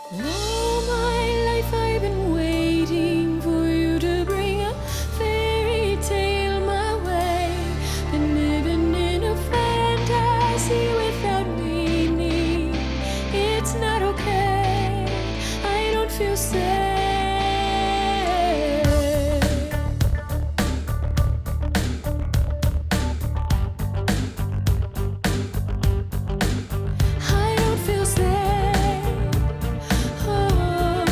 All my life I've been waiting for you to bring a fairy tale my way. Been living in a fantasy without meaning. It's not okay, I don't feel safe. I don't feel safe. Oh.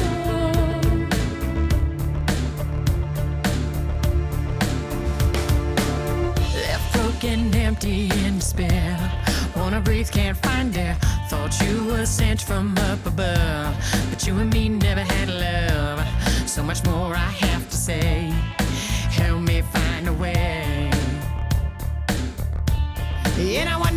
Left broken, empty, in despair. Wanna breathe, can't find air. Thought you were sent from up above, but you and me never had love. So much more I have to say. Help me find a way. And I